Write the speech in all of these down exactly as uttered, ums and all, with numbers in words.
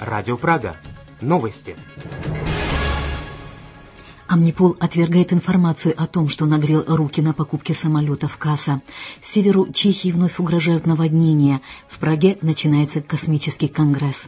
Радио Прага. Новости. Амнипол отвергает информацию о том, что нагрел руки на покупке самолетов КАСА. Северу Чехии вновь угрожают наводнения. В Праге начинается космический конгресс.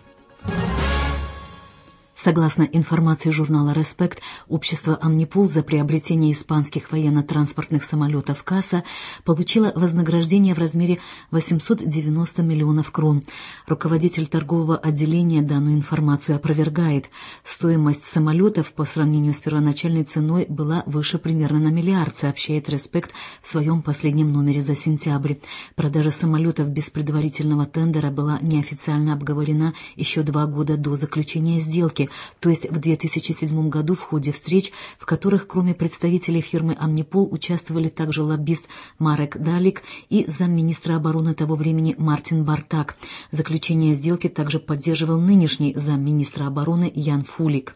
Согласно информации журнала «Респект», общество «Амнипол» за приобретение испанских военно-транспортных самолетов КАСА получило вознаграждение в размере восемьсот девяносто миллионов крон. Руководитель торгового отделения данную информацию опровергает. Стоимость самолетов по сравнению с первоначальной ценой была выше примерно на миллиард, сообщает «Респект» в своем последнем номере за сентябрь. Продажа самолетов без предварительного тендера была неофициально обговорена еще два года до заключения сделки, то есть в две тысячи седьмом году в ходе встреч, в которых кроме представителей фирмы «Амнипол» участвовали также лоббист Марек Далик и замминистра обороны того времени Мартин Бартак. Заключение сделки также поддерживал нынешний замминистра обороны Ян Фулик.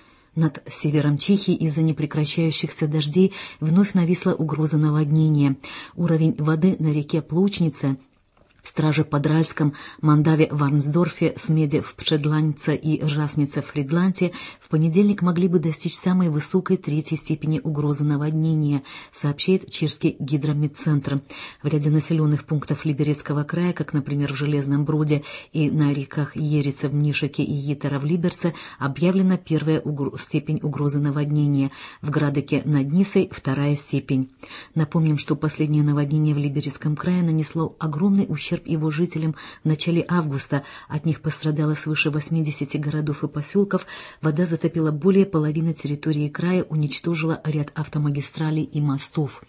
Над севером Чехии из-за непрекращающихся дождей вновь нависла угроза наводнения. Уровень воды на реке Плучнице, в Страже-Подральском, Мандаве-Варнсдорфе, Смеде в Пшедланце и Жаснице в Фридланте в понедельник могли бы достичь самой высокой третьей степени угрозы наводнения, сообщает чешский гидрометцентр. В ряде населенных пунктов Либерецкого края, как, например, в Железном Броде и на реках Ерице в Мнишеке и Йитера в Либерце, объявлена первая угр... степень угрозы наводнения. В Градеке над Нисой вторая степень. Напомним, что последнее наводнение в Либерецком крае нанесло огромный ущерб его жителям в начале августа. От них пострадало свыше восьмидесяти городов и поселков. Вода затопила более половины территории края, уничтожила ряд автомагистралей и мостов.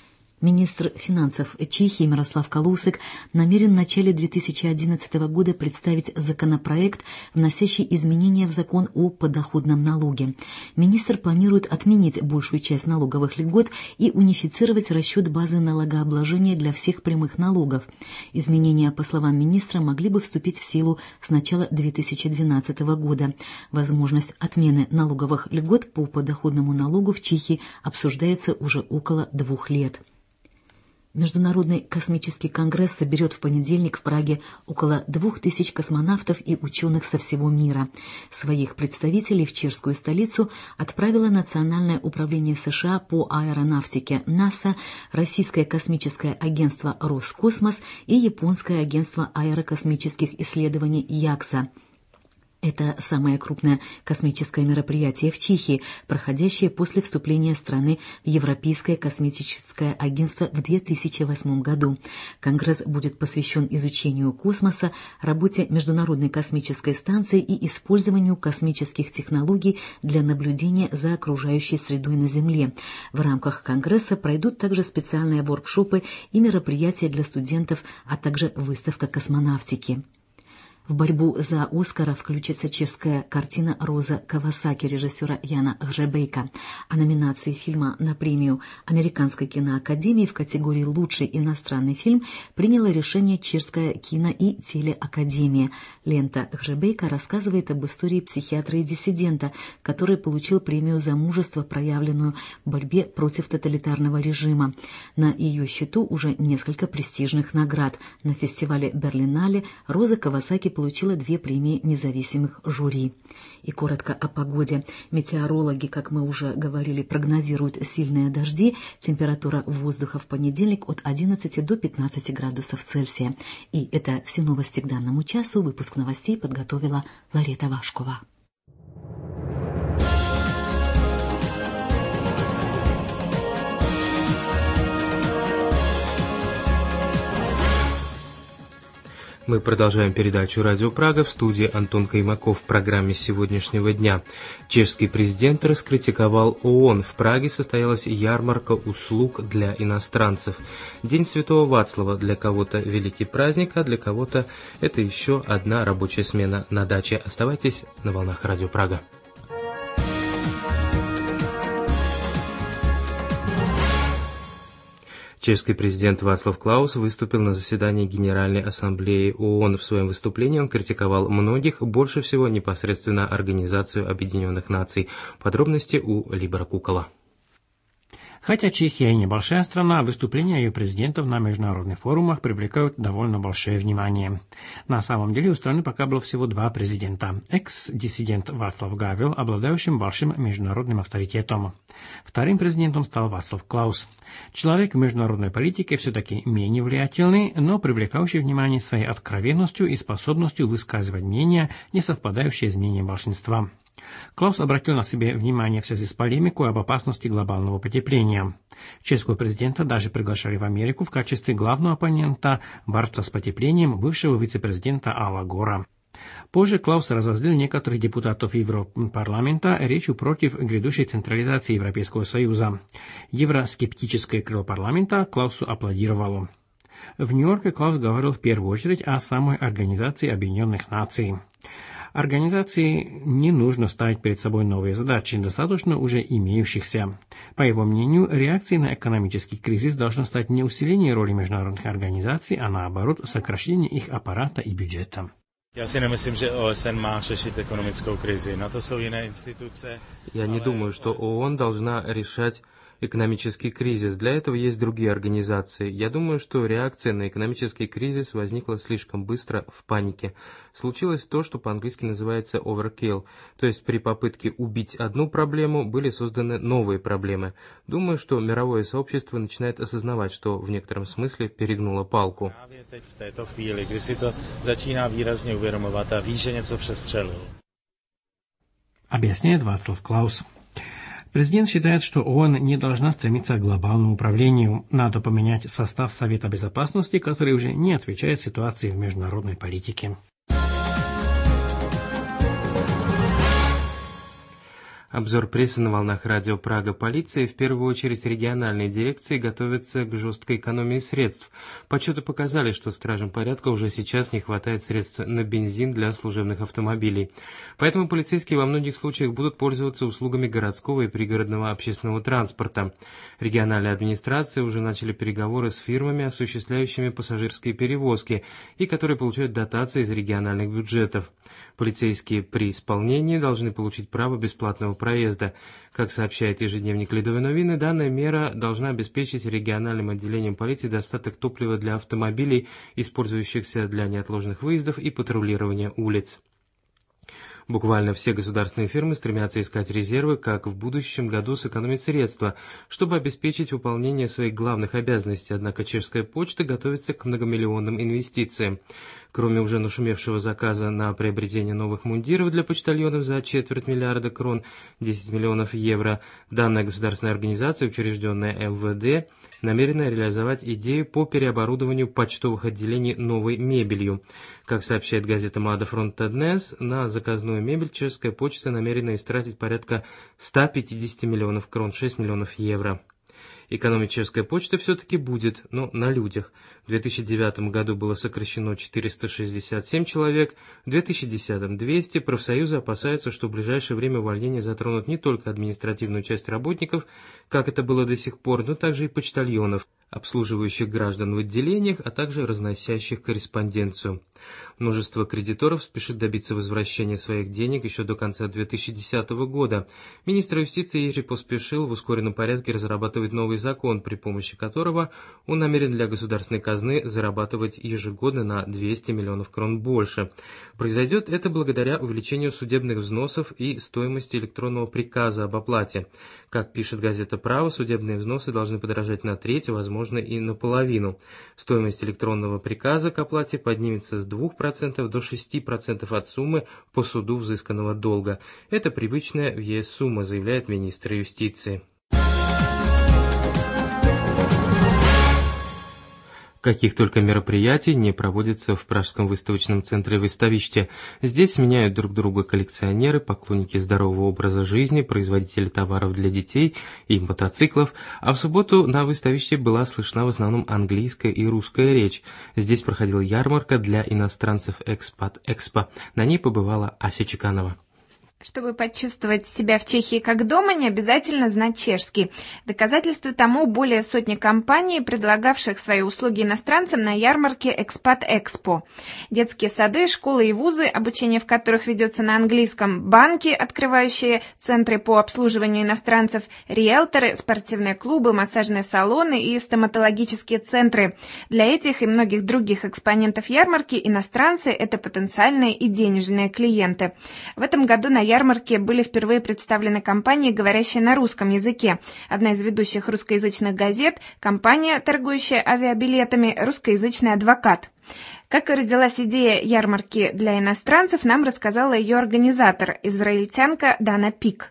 Министр финансов Чехии Мирослав Калусек намерен в начале две тысячи одиннадцатого года представить законопроект, вносящий изменения в закон о подоходном налоге. Министр планирует отменить большую часть налоговых льгот и унифицировать расчет базы налогообложения для всех прямых налогов. Изменения, по словам министра, могли бы вступить в силу с начала две тысячи двенадцатого года. Возможность отмены налоговых льгот по подоходному налогу в Чехии обсуждается уже около двух лет. Международный космический конгресс соберет в понедельник в Праге около двух тысяч космонавтов и ученых со всего мира. Своих представителей в чешскую столицу отправило Национальное управление США по аэронавтике НАСА, Российское космическое агентство Роскосмос и Японское агентство аэрокосмических исследований ЯКСА. Это самое крупное космическое мероприятие в Чехии, проходящее после вступления страны в Европейское космическое агентство в две тысячи восьмом году. Конгресс будет посвящен изучению космоса, работе Международной космической станции и использованию космических технологий для наблюдения за окружающей средой на Земле. В рамках Конгресса пройдут также специальные воркшопы и мероприятия для студентов, а также выставка космонавтики. В борьбу за «Оскара» включится чешская картина «Роза Кавасаки» режиссера Яна Хřебejka. О номинации фильма на премию Американской киноакадемии в категории «Лучший иностранный фильм» приняла решение Чешская кино- и телеакадемия. Лента Хřебejka рассказывает об истории психиатра и диссидента, который получил премию за мужество, проявленную в борьбе против тоталитарного режима. На ее счету уже несколько престижных наград. На фестивале Берлинале «Роза Кавасаки» получила две премии независимых жюри. И коротко о погоде. Метеорологи, как мы уже говорили, прогнозируют сильные дожди. Температура воздуха в понедельник от одиннадцати до пятнадцати градусов Цельсия. И это все новости к данному часу. Выпуск новостей подготовила Ларета Вашкова. Мы продолжаем передачу «Радио Прага», в студии Антон Каймаков в программе сегодняшнего дня. Чешский президент раскритиковал ООН. В Праге состоялась ярмарка услуг для иностранцев. День Святого Вацлава для кого-то великий праздник, а для кого-то это еще одна рабочая смена на даче. Оставайтесь на волнах «Радио Прага». Чешский президент Václav Klaus выступил на заседании Генеральной Ассамблеи ООН. В своем выступлении он критиковал многих, больше всего непосредственно Организацию Объединенных Наций. Подробности у Либора Кукола. Хотя Чехия и небольшая страна, выступления ее президентов на международных форумах привлекают довольно большое внимание. На самом деле у страны пока было всего два президента. Экс-диссидент Václav Гавел, обладающим большим международным авторитетом. Вторым президентом стал Václav Klaus. Человек в международной политике все-таки менее влиятельный, но привлекающий внимание своей откровенностью и способностью высказывать мнения, не совпадающие с мнением большинства. Клаус обратил на себе внимание в связи с полемикой об опасности глобального потепления. Чешского президента даже приглашали в Америку в качестве главного оппонента борца с потеплением бывшего вице-президента Алла Гора. Позже Клаус разозлил некоторых депутатов Европарламента речью против грядущей централизации Европейского Союза. Евроскептическое крыло парламента Клаусу аплодировало. В Нью-Йорке Клаус говорил в первую очередь о самой Организации Объединенных Наций. Организации не нужно ставить перед собой новые задачи, достаточно уже имеющихся. По его мнению, реакцией на экономический кризис должно стать не усиление роли международных организаций, а наоборот сокращение их аппарата и бюджета. Я si nemyslím, že O S N má řešit ekonomickou krizi. Na to jsou jiné instituce. Я не думаю, что ООН должна решать экономический кризис. Для этого есть другие организации. Я думаю, что реакция на экономический кризис возникла слишком быстро в панике. Случилось то, что по-английски называется overkill, то есть при попытке убить одну проблему были созданы новые проблемы. Думаю, что мировое сообщество начинает осознавать, что в некотором смысле перегнуло палку. V této chvíli, kdy si to začíná výrazně uvědomovat a ví, že něco přestřelil. Объясняет Václav Klaus. Президент считает, что ООН не должна стремиться к глобальному управлению. Надо поменять состав Совета Безопасности, который уже не отвечает ситуации в международной политике. Обзор прессы на волнах радио Прага. Полиция, в первую очередь региональные дирекции, готовятся к жесткой экономии средств. Подсчеты показали, что стражам порядка уже сейчас не хватает средств на бензин для служебных автомобилей. Поэтому полицейские во многих случаях будут пользоваться услугами городского и пригородного общественного транспорта. Региональные администрации уже начали переговоры с фирмами, осуществляющими пассажирские перевозки, и которые получают дотации из региональных бюджетов. Полицейские при исполнении должны получить право бесплатного проезда. Как сообщает ежедневник «Ледовые новины», данная мера должна обеспечить региональным отделениям полиции достаток топлива для автомобилей, использующихся для неотложных выездов и патрулирования улиц. Буквально все государственные фирмы стремятся искать резервы, как в будущем году сэкономить средства, чтобы обеспечить выполнение своих главных обязанностей, однако Чешская почта готовится к многомиллионным инвестициям. Кроме уже нашумевшего заказа на приобретение новых мундиров для почтальонов за четверть миллиарда крон, десять миллионов евро, данная государственная организация, учрежденная эм вэ дэ, намерена реализовать идею по переоборудованию почтовых отделений новой мебелью. Как сообщает газета «Млада фронта днес», на заказную мебель Чешская почта намерена истратить порядка ста пятидесяти миллионов крон, шесть миллионов евро. Экономить Чешская почта все-таки будет, но на людях. В две тысячи девятом году было сокращено четыреста шестьдесят семь человек, в две тысячи десятом двести. Профсоюзы опасаются, что в ближайшее время увольнения затронут не только административную часть работников, как это было до сих пор, но также и почтальонов, обслуживающих граждан в отделениях, а также разносящих корреспонденцию. Множество кредиторов спешит добиться возвращения своих денег еще до конца две тысячи десятого года. Министр юстиции Ежи поспешил в ускоренном порядке разрабатывать новый закон, при помощи которого он намерен для государственной казны зарабатывать ежегодно на двести миллионов крон больше. Произойдет это благодаря увеличению судебных взносов и стоимости электронного приказа об оплате. Как пишет газета «Право», судебные взносы должны подорожать на треть, возможно и наполовину. Стоимость электронного приказа к оплате поднимется с двух процентов до шести процентов от суммы по суду взысканного долга. Это привычная в ЕС сумма, заявляет министр юстиции. Каких только мероприятий не проводится в Пражском выставочном центре «Выставище». Здесь сменяют друг друга коллекционеры, поклонники здорового образа жизни, производители товаров для детей и мотоциклов, а в субботу на выставище была слышна в основном английская и русская речь. Здесь проходила ярмарка для иностранцев «Экспат Экспо». На ней побывала Ася Чеканова. Чтобы почувствовать себя в Чехии как дома, не обязательно знать чешский. Доказательство тому более сотни компаний, предлагавших свои услуги иностранцам на ярмарке Экспат Экспо. Детские сады, школы и вузы, обучение в которых ведется на английском, банки, открывающие центры по обслуживанию иностранцев, риэлторы, спортивные клубы, массажные салоны и стоматологические центры. Для этих и многих других экспонентов ярмарки иностранцы – это потенциальные и денежные клиенты. В этом году на ярмарке были впервые представлены компании, говорящие на русском языке. Одна из ведущих русскоязычных газет, компания, торгующая авиабилетами, русскоязычный адвокат. Как родилась идея ярмарки для иностранцев, нам рассказала ее организатор, израильтянка Дана Пик.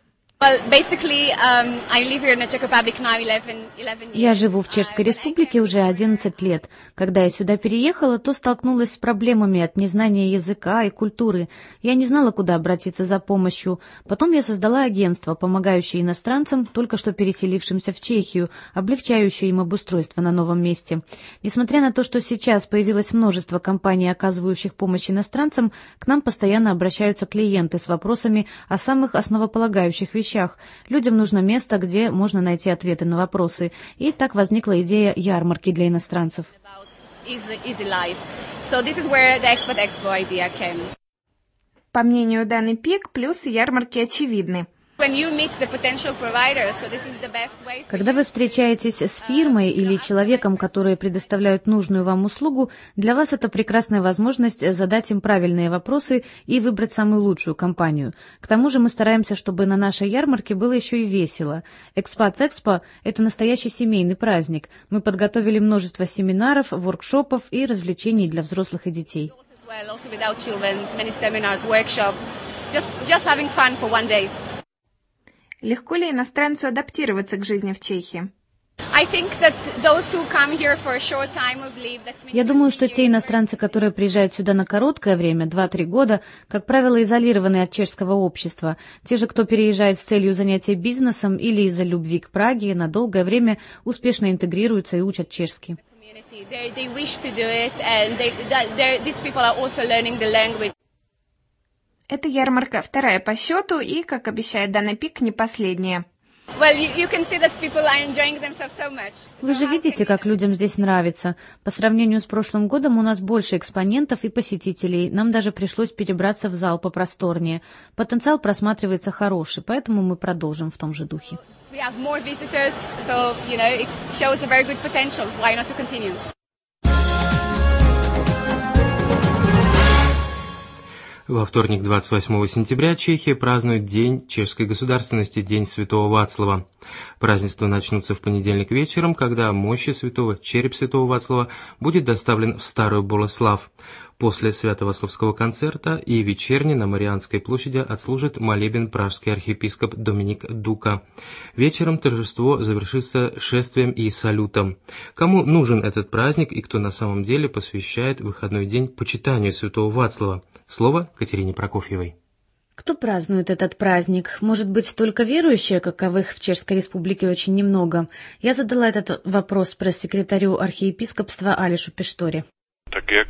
Я живу в Чешской Республике уже одиннадцать лет. Когда я сюда переехала, то столкнулась с проблемами от незнания языка и культуры. Я не знала, куда обратиться за помощью. Потом я создала агентство, помогающее иностранцам, только что переселившимся в Чехию, облегчающее им обустройство на новом месте. Несмотря на то, что сейчас появилось множество компаний, оказывающих помощь иностранцам, к нам постоянно обращаются клиенты с вопросами о самых основополагающих вещах. Людям нужно место, где можно найти ответы на вопросы. И так возникла идея ярмарки для иностранцев. По мнению Даны Пик, плюсы ярмарки очевидны. Когда вы встречаетесь с фирмой или человеком, которые предоставляют нужную вам услугу, для вас это прекрасная возможность задать им правильные вопросы и выбрать самую лучшую компанию. К тому же мы стараемся, чтобы на нашей ярмарке было еще и весело. Экспат Экспо – это настоящий семейный праздник. Мы подготовили множество семинаров, воркшопов и развлечений для взрослых и детей. Легко ли иностранцу адаптироваться к жизни в Чехии? Я думаю, что те иностранцы, которые приезжают сюда на короткое время, два-три года, как правило, изолированы от чешского общества. Те же, кто переезжает с целью занятия бизнесом или из-за любви к Праге, на долгое время успешно интегрируются и учат чешский. Эта ярмарка вторая по счету и, как обещает Дана Пик, не последняя. Вы же видите, как людям здесь нравится. По сравнению с прошлым годом у нас больше экспонентов и посетителей. Нам даже пришлось перебраться в зал попросторнее. Потенциал просматривается хороший, поэтому мы продолжим в том же духе. Во вторник, двадцать восьмого сентября, Чехия празднует День чешской государственности, День Святого Вацлава. Празднества начнутся в понедельник вечером, когда мощи святого, череп Святого Вацлава будет доставлен в Старую Болеслав. После Свято-Вацлавского концерта и вечерне на Марианской площади отслужит молебен пражский архиепископ Доминик Дука. Вечером торжество завершится шествием и салютом. Кому нужен этот праздник и кто на самом деле посвящает выходной день почитанию Святого Вацлава? Слово Катерине Прокофьевой. Кто празднует этот праздник? Может быть, только верующие, каковых в Чешской Республике очень немного? Я задала этот вопрос пресс-секретарю архиепископства Алешу Пешторе. Так как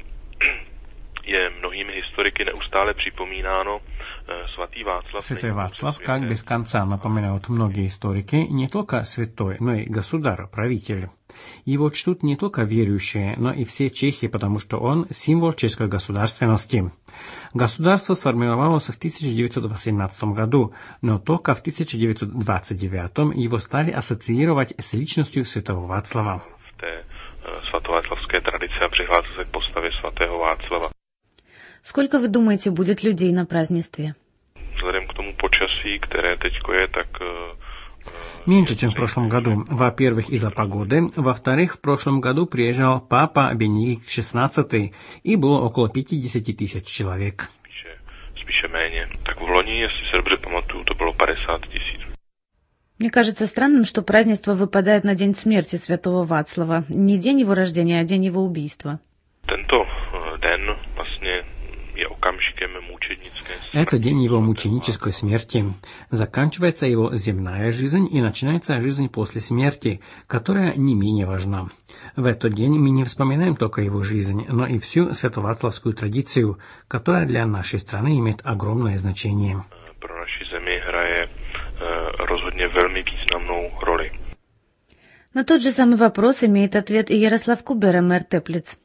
je mnohými historiky neustále připomínáno, svatý Václav... Святой Вацлав, как без конца напоминают многие историки, не только святой, но и государь-правитель. Его чтут не только верующие, но и все чехи, потому что он символ чешской государственности. Государство сформировалось в тысяча девятьсот восемнадцатом году, но только в тысяча девятьсот двадцать девятом его стали ассоциировать с личностью святого Václava. V té svatováclavské tradici a přihlásil se k postavě svatého Václava. Сколько, вы думаете, будет людей на празднестве? Vzhledem k tomu počasí, které teďko je, tak... Меньше, чем в прошлом году. Во-первых, из-за погоды. Во-вторых, в прошлом году приезжал папа Бенедикт шестнадцатый, и было около пятьдесят тысяч человек. Spíše, spíše méně. Tak v loni, jestli se dobře pamatuju, to bylo padesát tisíc. Мне кажется странным, что празднество выпадает на день смерти святого Вацлава. Не день его рождения, а день его убийства. Tento den vlastně je okamžikem mučednické. Это день его мученической смерти. Заканчивается его земная жизнь и начинается жизнь после смерти, которая не менее важна. В этот день мы не вспоминаем только его жизнь, но и всю святовацлавскую традицию, которая для нашей страны имеет огромное значение. Pro naši zemi hraje rozhodně velmi významnou roli. На тот же самый вопрос имеет ответ и Ярослав Кубера, мэр Теплиц.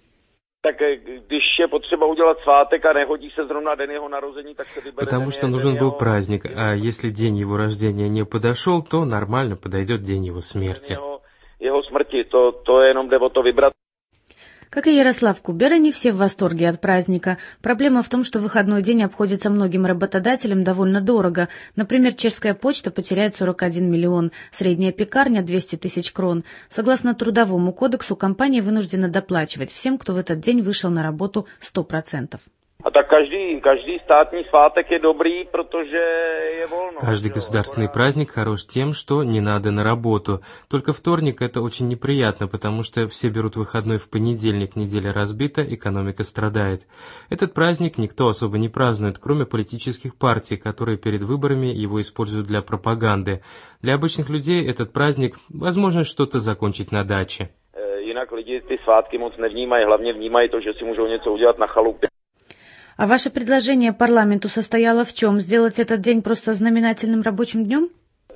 Потому что нужен был праздник, а если день его рождения не подошел, то нормально подойдет день его смерти. Как и Ярослав Кубера, не все в восторге от праздника. Проблема в том, что выходной день обходится многим работодателям довольно дорого. Например, чешская почта потеряет сорок один миллион, средняя пекарня – двести тысяч крон. Согласно Трудовому кодексу, компания вынуждена доплачивать всем, кто в этот день вышел на работу, сто процентов. А так каждый, каждый стátní svátek je dobrý, protože je volno. Каждый государственный праздник хорош тем, что не надо на работу. Только вторник это очень неприятно, потому что все берут выходной в понедельник, неделя разбита, экономика страдает. Этот праздник никто особо не празднует, кроме политических партий, которые перед выборами его используют для пропаганды. Для обычных людей этот праздник – возможность что-то закончить на даче. Jinak lidi ty svátky moc nevnímají, hlavně vnímají to, že si můžou něco udělat na chalupě. А ваше предложение парламенту состояло в чем? Сделать этот день просто знаменательным рабочим днем?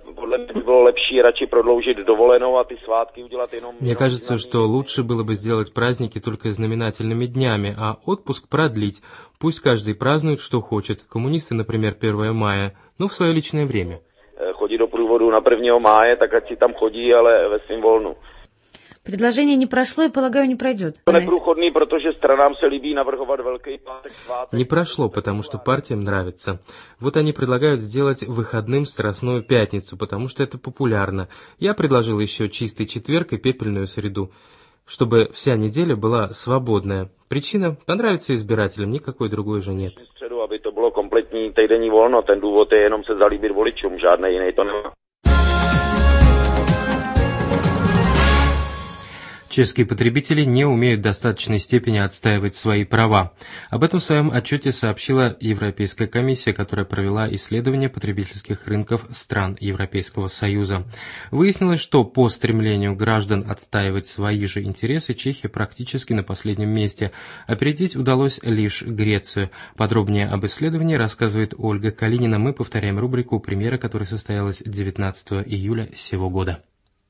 Мне кажется, что лучше было бы сделать праздники только знаменательными днями, а отпуск продлить. Пусть каждый празднует, что хочет. Коммунисты, например, первое мая, но в свое личное время. Chodí do průvodu na prvního máje, tak ať si tam chodí, ale ve svým volnu. Предложение не прошло и, полагаю, не пройдет. Не прошло, потому что партиям нравится. Вот они предлагают сделать выходным Страстную пятницу, потому что это популярно. Я предложил еще чистый четверг и пепельную среду, чтобы вся неделя была свободная. Причина понравится избирателям, никакой другой же нет. Aby to bylo kompletní týdenní volno, ten důvod je jenom se zalíbit voličům, žádný jiný to nemá. Чешские потребители не умеют в достаточной степени отстаивать свои права. Об этом в своем отчете сообщила Европейская комиссия, которая провела исследование потребительских рынков стран Европейского Союза. Выяснилось, что по стремлению граждан отстаивать свои же интересы Чехия практически на последнем месте. Опередить удалось лишь Грецию. Подробнее об исследовании рассказывает Ольга Калинина. Мы повторяем рубрику «Премьера», которая состоялась девятнадцатого июля сего года.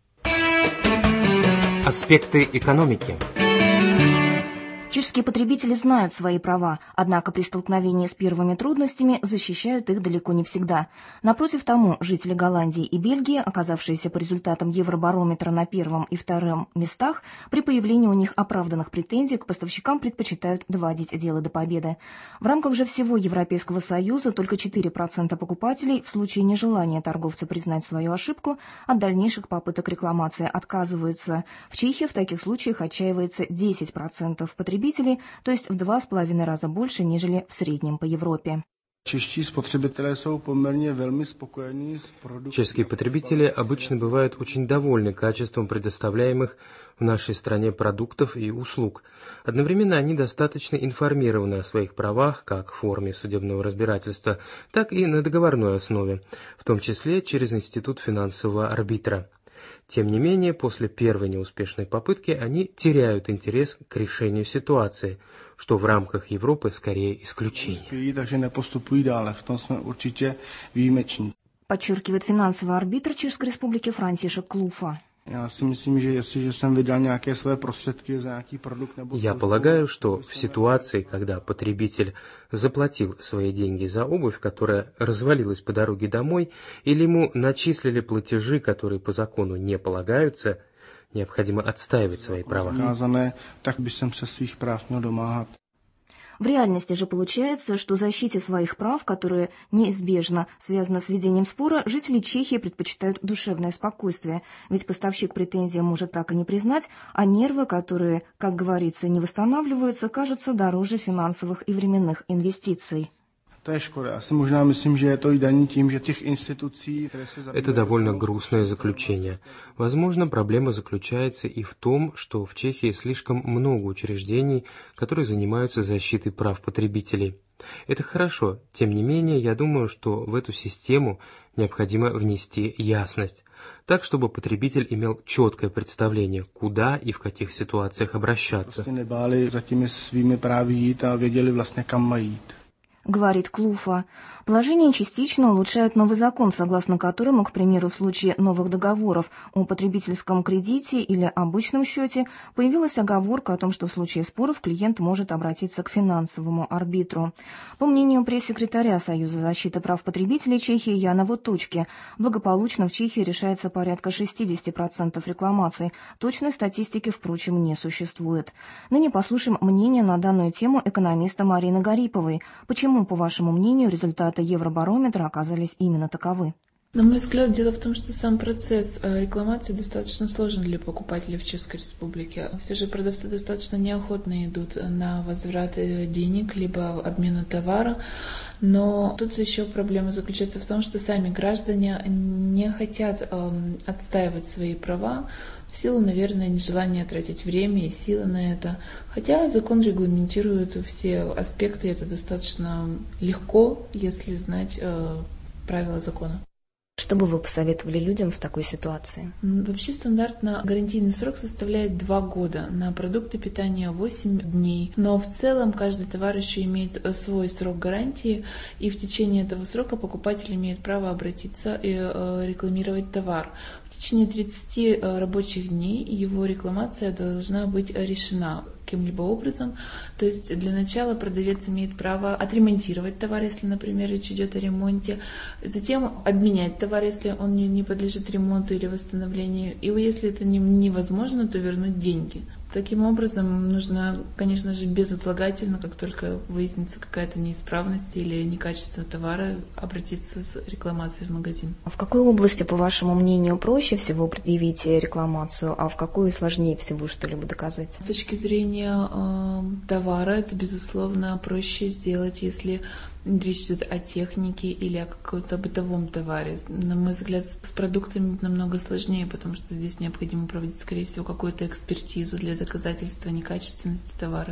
Аспекты экономики. Чешские потребители знают свои права, однако при столкновении с первыми трудностями защищают их далеко не всегда. Напротив тому, жители Голландии и Бельгии, оказавшиеся по результатам Евробарометра на первом и втором местах, при появлении у них оправданных претензий к поставщикам предпочитают доводить дело до победы. В рамках же всего Европейского Союза только четыре процента покупателей в случае нежелания торговца признать свою ошибку от дальнейших попыток рекламации отказываются. В Чехии в таких случаях отчаивается десять процентов потребителей, то есть в два с половиной раза больше, нежели в среднем по Европе. Чешские потребители обычно бывают очень довольны качеством предоставляемых в нашей стране продуктов и услуг. Одновременно они достаточно информированы о своих правах как в форме судебного разбирательства, так и на договорной основе, в том числе через институт финансового арбитра. Тем не менее, после первой неуспешной попытки они теряют интерес к решению ситуации, что в рамках Европы скорее исключение. Подчеркивает финансовый арбитр Чешской Республики Франтишек Клуфа. Я полагаю, что в ситуации, когда потребитель заплатил свои деньги за обувь, которая развалилась по дороге домой, или ему начислили платежи, которые по закону не полагаются, необходимо отстаивать свои права. В реальности же получается, что защите своих прав, которые неизбежно связаны с ведением спора, жители Чехии предпочитают душевное спокойствие, ведь поставщик претензий может так и не признать, а нервы, которые, как говорится, не восстанавливаются, кажутся дороже финансовых и временных инвестиций. Это довольно грустное заключение. Возможно, проблема заключается и в том, что в Чехии слишком много учреждений, которые занимаются защитой прав потребителей. Это хорошо, тем не менее, я думаю, что в эту систему необходимо внести ясность, так, чтобы потребитель имел четкое представление, куда и в каких ситуациях обращаться. Говорит Клуфа. Положение частично улучшает новый закон, согласно которому, к примеру, в случае новых договоров о потребительском кредите или обычном счете, появилась оговорка о том, что в случае споров клиент может обратиться к финансовому арбитру. По мнению пресс-секретаря Союза защиты прав потребителей Чехии Яна Воточки, благополучно в Чехии решается порядка шестьдесят процентов рекламаций. Точной статистики, впрочем, не существует. Ныне послушаем мнение на данную тему экономиста Марины Гариповой. Почему, по вашему мнению, результаты Евробарометра оказались именно таковы? На мой взгляд, дело в том, что сам процесс рекламации достаточно сложен для покупателей в Чешской Республике. Все же продавцы достаточно неохотно идут на возврат денег, либо обмену товара. Но тут еще проблема заключается в том, что сами граждане не хотят э, отстаивать свои права в силу, наверное, нежелания тратить время и силы на это. Хотя закон регламентирует все аспекты, и это достаточно легко, если знать э, правила закона. Что бы вы посоветовали людям в такой ситуации? Вообще стандартно гарантийный срок составляет два года, на продукты питания восемь дней. Но в целом каждый товар еще имеет свой срок гарантии, и в течение этого срока покупатель имеет право обратиться и рекламировать товар. В течение тридцати рабочих дней его рекламация должна быть решена каким-либо образом. То есть для начала продавец имеет право отремонтировать товар, если, например, речь идет о ремонте, затем обменять товар, если он не подлежит ремонту или восстановлению, и если это невозможно, то вернуть деньги. Таким образом, нужно, конечно же, безотлагательно, как только выяснится какая-то неисправность или некачество товара, обратиться с рекламацией в магазин. А в какой области, по вашему мнению, проще всего предъявить рекламацию, а в какой сложнее всего что-либо доказать? С точки зрения э, товара, это, безусловно, проще сделать, если речь идет о технике или о каком-то бытовом товаре. На мой взгляд, с продуктами намного сложнее, потому что здесь необходимо проводить, скорее всего, какую-то экспертизу для доказательства некачественности товара,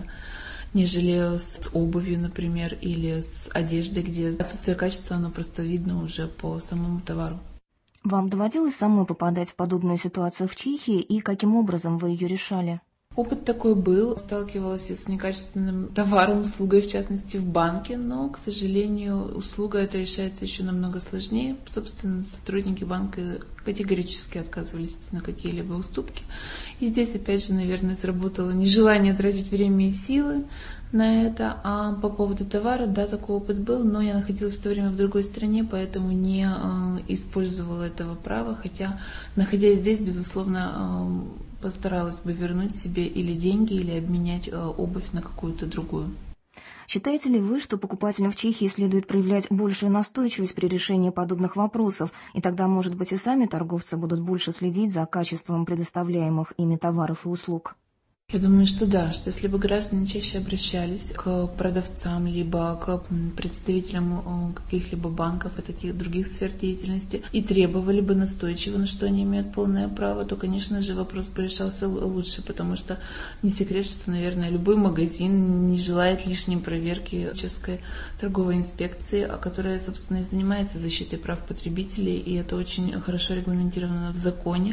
нежели с обувью, например, или с одеждой, где отсутствие качества, оно просто видно уже по самому товару. Вам доводилось самой попадать в подобную ситуацию в Чехии, и каким образом вы ее решали? Опыт такой был. Сталкивалась с некачественным товаром, услугой, в частности, в банке, но, к сожалению, услуга эта решается еще намного сложнее. Собственно, сотрудники банка категорически отказывались на какие-либо уступки. И здесь, опять же, наверное, сработало нежелание тратить время и силы на это. А по поводу товара, да, такой опыт был, но я находилась в то время в другой стране, поэтому не э, использовала этого права, хотя, находясь здесь, безусловно, э, постаралась бы вернуть себе или деньги, или обменять э, обувь на какую-то другую. Считаете ли вы, что покупателям в Чехии следует проявлять большую настойчивость при решении подобных вопросов, и тогда, может быть, и сами торговцы будут больше следить за качеством предоставляемых ими товаров и услуг? Я думаю, что да, что если бы граждане чаще обращались к продавцам, либо к представителям каких-либо банков и таких других сфер деятельности и требовали бы настойчиво, на что они имеют полное право, то, конечно же, вопрос бы решался лучше, потому что не секрет, что, наверное, любой магазин не желает лишней проверки Чешской торговой инспекции, которая, собственно, и занимается защитой прав потребителей, и это очень хорошо регламентировано в законе.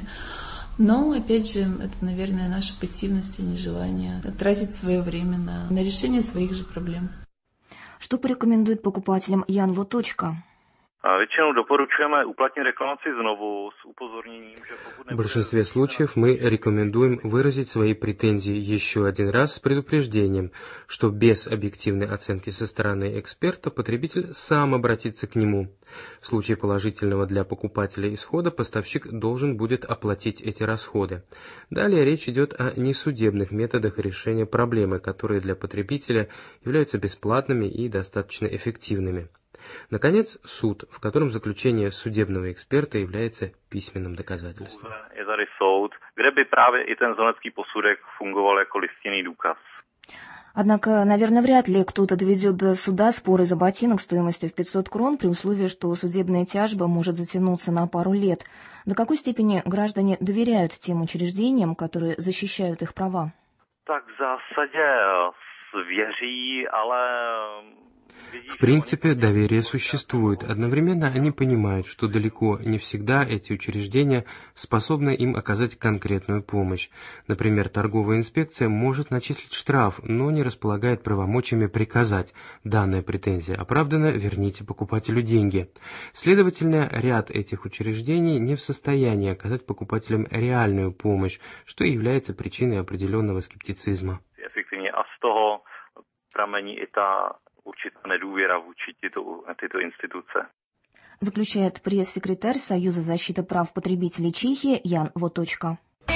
Но, опять же, это, наверное, наша пассивность и нежелание тратить свое время на, на решение своих же проблем. Что порекомендует покупателям Ян Воточка? В большинстве случаев мы рекомендуем выразить свои претензии еще один раз с предупреждением, что без объективной оценки со стороны эксперта потребитель сам обратится к нему. В случае положительного для покупателя исхода поставщик должен будет оплатить эти расходы. Далее речь идет о несудебных методах решения проблемы, которые для потребителя являются бесплатными и достаточно эффективными. Наконец, суд, в котором заключение судебного эксперта является письменным доказательством. Однако, наверное, вряд ли кто-то доведет до суда спор из-за ботинок стоимостью в пятьсот крон при условии, что судебная тяжба может затянуться на пару лет. До какой степени граждане доверяют тем учреждениям, которые защищают их права? Так, в zásadě věří, ale В принципе, доверие существует. Одновременно они понимают, что далеко не всегда эти учреждения способны им оказать конкретную помощь. Например, торговая инспекция может начислить штраф, но не располагает правомочиями приказать: данная претензия оправдана, верните покупателю деньги. Следовательно, ряд этих учреждений не в состоянии оказать покупателям реальную помощь, что и является причиной определенного скептицизма. Заключает пресс-секретарь Союза защиты прав потребителей Чехии Ян Воточка.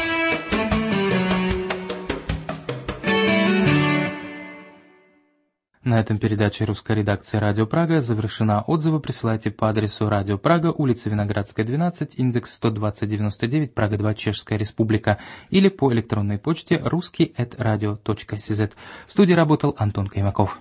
На этом передача русской редакции «Радио Прага» завершена. Отзывы присылайте по адресу Радио Прага, улица Виноградская, двенадцать, индекс сто двадцать девяносто девять, Прага два, Чешская Республика, или по электронной почте русский эт радио точка кз. В студии работал Антон Каймаков.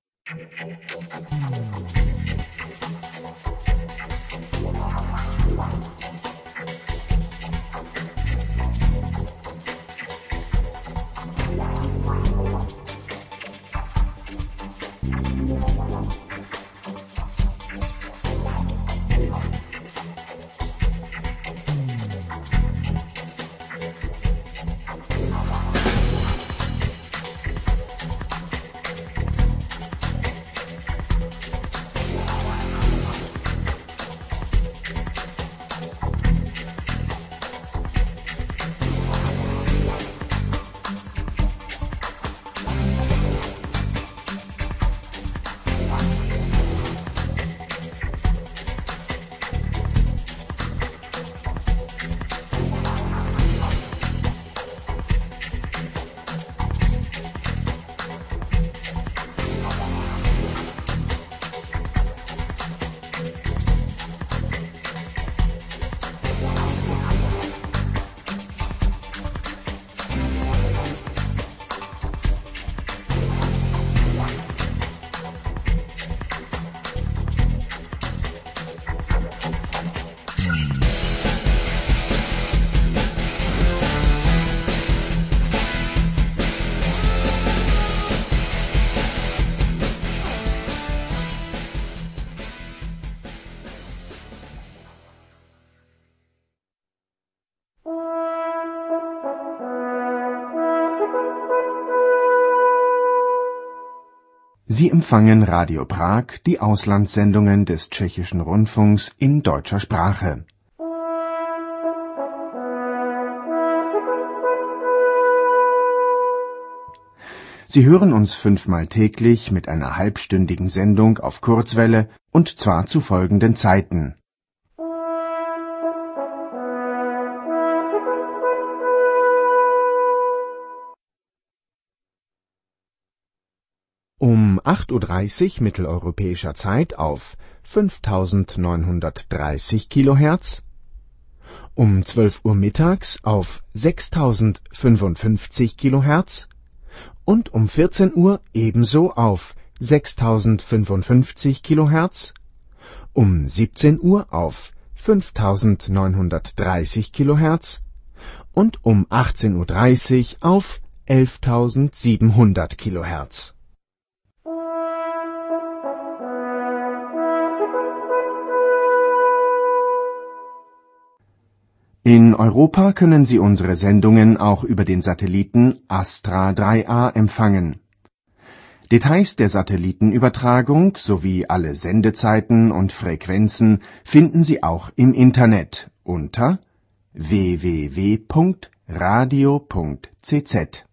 Sie empfangen Radio Prag, die Auslandssendungen des Tschechischen Rundfunks in deutscher Sprache. Sie hören uns fünfmal täglich mit einer halbstündigen Sendung auf Kurzwelle, und zwar zu folgenden Zeiten: um acht Uhr dreißig mitteleuropäischer Zeit auf fünftausendneunhundertdreißig Kilohertz, um zwölf Uhr mittags auf sechstausendfünfundfünfzig Kilohertz und um vierzehn Uhr ebenso auf sechstausendfünfundfünfzig Kilohertz, um siebzehn Uhr auf fünftausendneunhundertdreißig Kilohertz und um achtzehn Uhr dreißig auf elftausendsiebenhundert Kilohertz. In Europa können Sie unsere Sendungen auch über den Satelliten Astra drei A empfangen. Details der Satellitenübertragung sowie alle Sendezeiten und Frequenzen finden Sie auch im Internet unter w w w punkt radio punkt c z.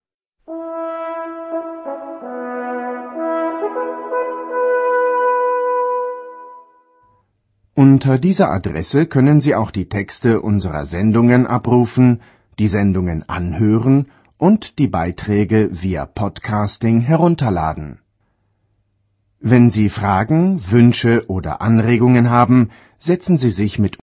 Unter dieser Adresse können Sie auch die Texte unserer Sendungen abrufen, die Sendungen anhören und die Beiträge via Podcasting herunterladen. Wenn Sie Fragen, Wünsche oder Anregungen haben, setzen Sie sich mit